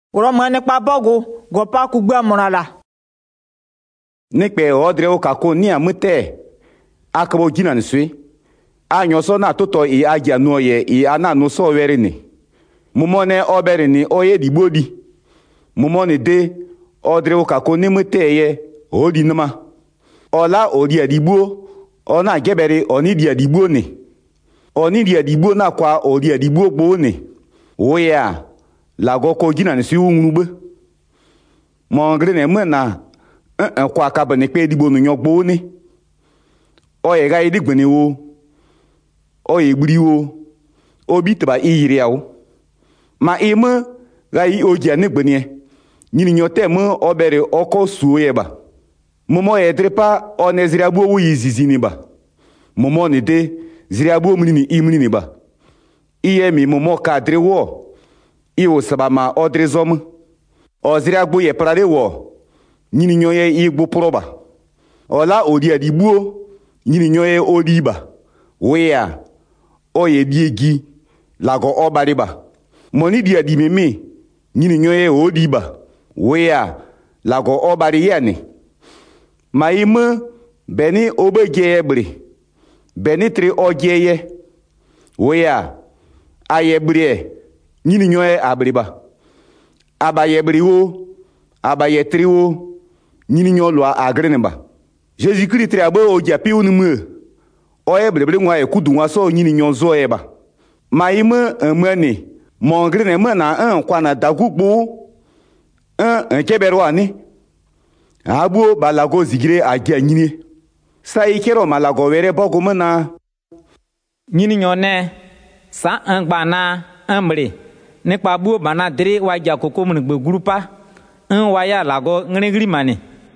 Uromane pa bogo gopa kugbe monala. Nekpe odre o kako ni amute akabo jina nsui. Anyoso na toto I agia no ye I ana no so were ni. Mumone obere ni oye dibodi. Mumone de odre o kako ni mute ye odi nama. Ola odi adibuo ona gebere oni di adibuo ni. Oni di adibuo na kwa odi adibuo gbo ni. Oya lago ko jina nsui unrube. Mongre ne mena kwa ka bane pe digbo no nyogbo ni. Oye ga idigbeni wo. Oye gbiri wo. Obi tba iyiri awo. Ma ime ga I oji anegbeni. Nyini nyote mu obere oko suo ye ba. Momo ye trepa onezri abu wo yizizi ni ba. Momo ne de zri abu mni imni ni ba. Iye mi momo ka dre wo. Iwo sabama odre zom. Ozri abu ye prare wo. Nyini nyoye igbo proba. Ola odi adibuo. Nyini nyoye odi ba. Wea. Oye diegi. Lago obariba. Moni di adimeme. Nyini nyoye odi ba. Wea. Lago obari yani. Ma ime. Beni obeje ebre. Beni tri ojeye. Wea. Ayebre. Nyini nyoye abriba. Abayebre wo. Abayetri wo. Nyini nyo lwa agreneba. Jésus-Christ triabo o japi unmu. Oye bleble ngwa ekudu ngwa so nyini nyo zo eba. Ma ime emene. Mongrene mena kwa na dagugbo. Kebero ani. Abu balago zigire agia nyini. Sa ikero malago were bogo mena. Nyini nyo ne. Sa ngba amre. Nekpa bu bana dre waja koko mnigbe grupa. Waya lago ngregri mani.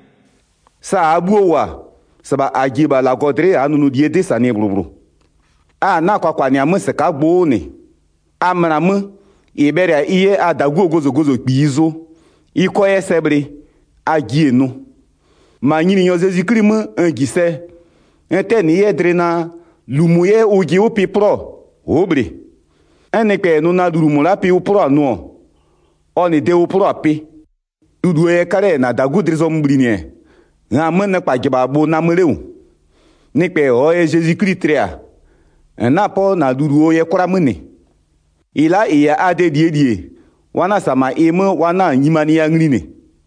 Sa abu wa. Saba ajiba lago dre anunu diede sa ne blubru. Na kwa ni amse ka gbo ni. Amramu. Iberia iye adagu gozo pizo. Iko yesebre. Agie no. Ma nyini nyo Jésus-Christ mu ngise. Ente ni yedre na lumuye uji upi pro. Obre. Enekpe no na durumula pi upro anu. Oni de upro api. Dudu e kare na dagu drizo mbrini. Na mene pa jibabo na mereu. Nekpe o e Jésus-Christ trea. Na po na dudu o ye kora mene. Ila iya ade die. Wana sama eme wana nyimani ya ngrine.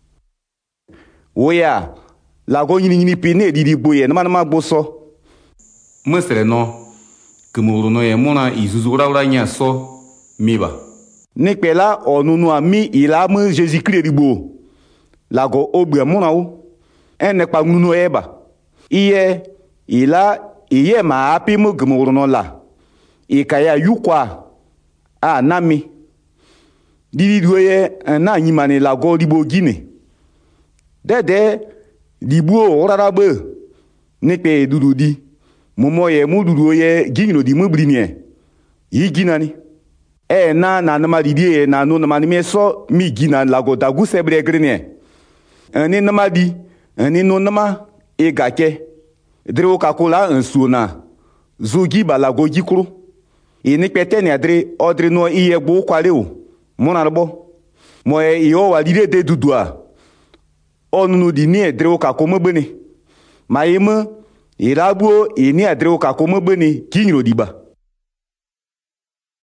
Oya. Lago nyini pi ne didi boye. Nama boso. Mesre no. Kemuru no ye mona izuzura ura nya so. Miba. Nekpe la onunu ami ila me Jésus-Christ ribo. Lago obwe mona o. Nekpa ngunu eba. Iye. Ila. Iye ma api mu kemuru no la. Ikaya yukwa. Nami. Didi duye na nyimani lago ribo gine. Dede. Dibuo orarabe. Nekpe dudu di. Mumo ye mu dudu ye gino di mubrinye. Yi ginani. Na nama didie na no nama ni meso mi gina lago dagu sebre grene. Ni nama di. Ni no nama e gake. Dre o kakola nsuna. Zogi balago jikuru. Ni pete ni adre odre no iye gbo kwale o. Mona rebo. Mo e iyo walide de dudua. Onunu di ni edre o kakome bene. Ma ime irabuo ini adre o kakome bene kinyo diba.